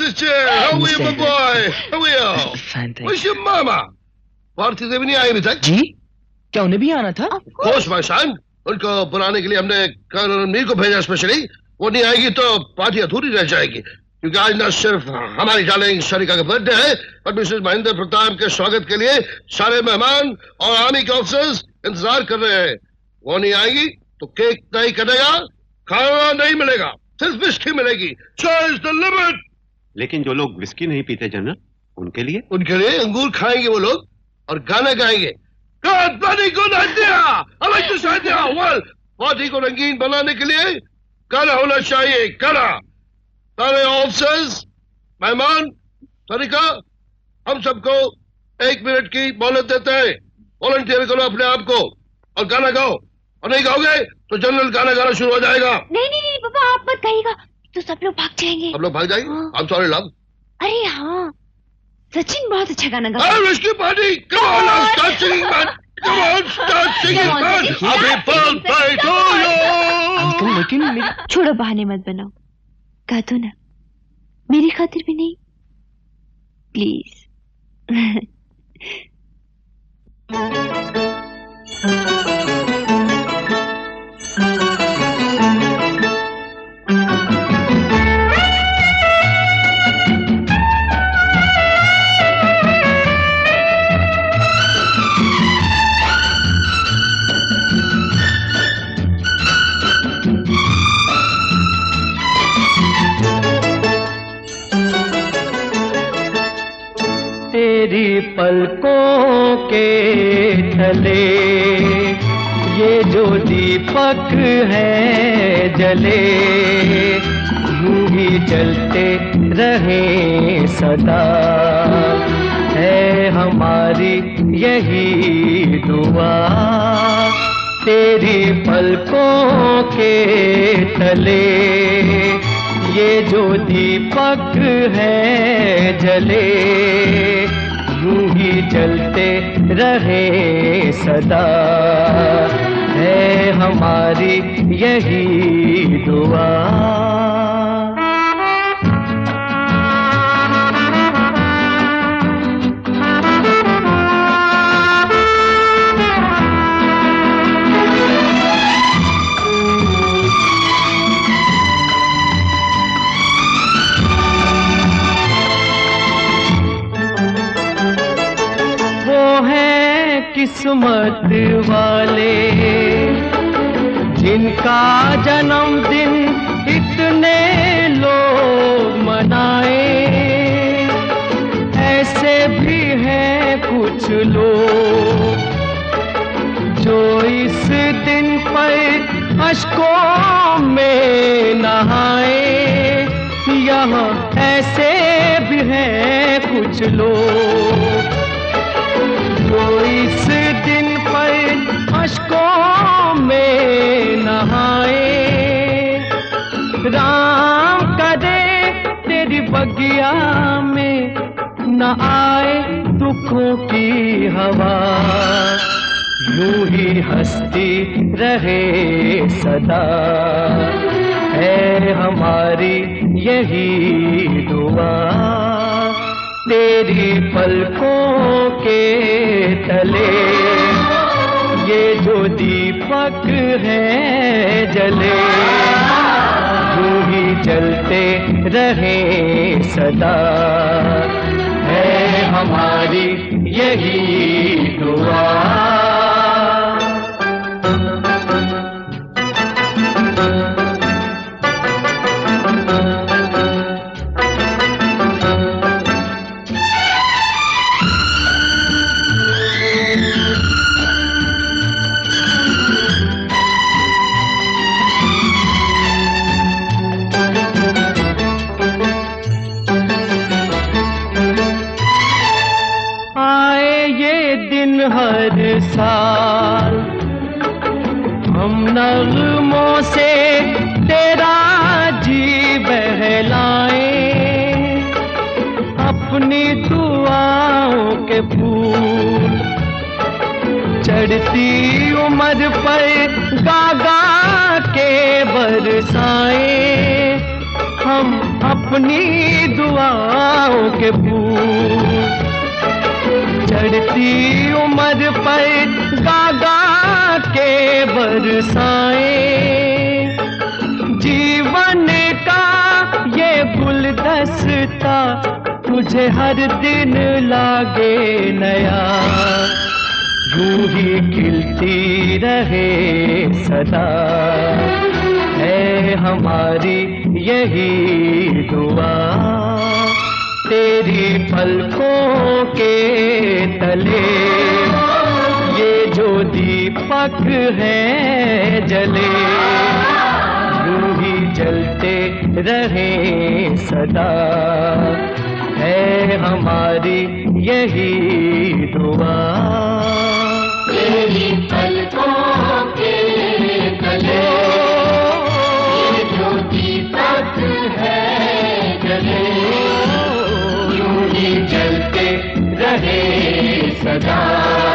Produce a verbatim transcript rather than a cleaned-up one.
sister. How are you, my boy? How are you? Fine, thank Where's your mama? Bharti देवी नहीं आई अभी तक? जी? क्या उन्हें भी आना था? Of course, my son. उनको बुलाने के लिए हमने रणवीर को भेजा स्पेशली. वो नहीं आएगी तो पार्टी अधूरी रह जाएगी. क्योंकि आज न सिर्फ हमारी डार्लिंग सरिका का बर्थडे है, पर मिसेस महेंद्र प्रताप के स्वागत के लिए सारे मेहमान और आर्मी के ऑफिसर्स इंतजार कर रहे हैं. वो नहीं आएगी तो केक नहीं कटेगा, खाना नहीं मिलेगा, सिर्फ विस्की मिलेगी. Sky's the limit. लेकिन जो लोग विस्की नहीं पीते जनरल, उनके लिए? उनके लिए अंगूर खाएंगे वो लोग और गाना गाएंगे. God bloody good idea. I like this idea. Well, party को रंगीन बनाने के लिए गाना होना चाहिए. गाना. सारे ऑफिसर्स, मेहमान, सरिका, हम सबको एक मिनट की मोहलत देते हैं. वॉलंटियर करो अपने आप को और गाना गाओ. और नहीं गाओगे तो जनरल गाना गाना शुरू हो जाएगा. नहीं नहीं नहीं पापा, आप मत गाइएगा तो सब लोग भाग जाएंगे. सब लोग भाग जाएंगे? I'm sorry, love. अरे हाँ, सचिन बहुत अच्छा गाना गाता है. Whisky party, come on, now start singing, man. Come on, start singing, man. Happy birthday to you. Uncle लेकिन मेरी... छोड़ो, बहाने मत बनाओ. गा दो ना, मेरी खातिर भी नहीं, प्लीज. तेरी पलकों के तले ये जो दीपक है जले, यूं ही जलते रहे सदा, है हमारी यही दुआ. तेरी पलकों के तले ये जो दीपक है जले, यूं ही जलते रहे सदा, है हमारी यही दुआ. किस्मत वाले जिनका जन्मदिन इतने लोग मनाए, ऐसे भी हैं कुछ लोग जो इस दिन पर अश्कों में नहाए. यहाँ ऐसे भी हैं कुछ लोग जो इस दिन पर अश्कों में नहाए. राम करे तेरी बगिया में न आए दुखों की हवा, यूं ही हंसती रहे सदा, है हमारी यही दुआ. तेरी पलकों के तले ये जो दीपक है जले, यूं ही जलते रहे सदा, है हमारी यही दुआ. हर साल हम नगमों से तेरा जी बहलाए, अपनी दुआओं के फूल चढ़ती उम्र पर गागा के बरसाए. हम अपनी दुआओं के फूल। चढ़ती उम्र पर गागा के बरसाए, जीवन का ये गुलदस्ता तुझे हर दिन लागे नया। यूं ही खिलती रहे सदा है हमारी यही दुआ। तेरी पलकों के तले ये जो दीपक है जले, यूं ही जलते रहे सदा है हमारी यही दुआ। तेरी पलकों के तले ये जो दीपक है जले, यूं ही जलते रहे सदा।